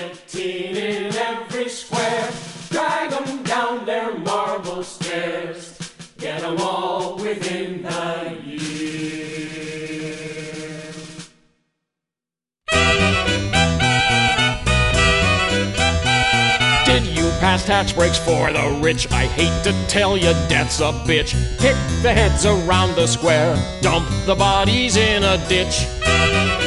Guillotine in every square. Drag 'em down their marble stairs. Get 'em all within the year. Did you pass tax breaks for the rich? I hate to tell you, death's a bitch. Pick the heads around the square, dump the bodies in a ditch.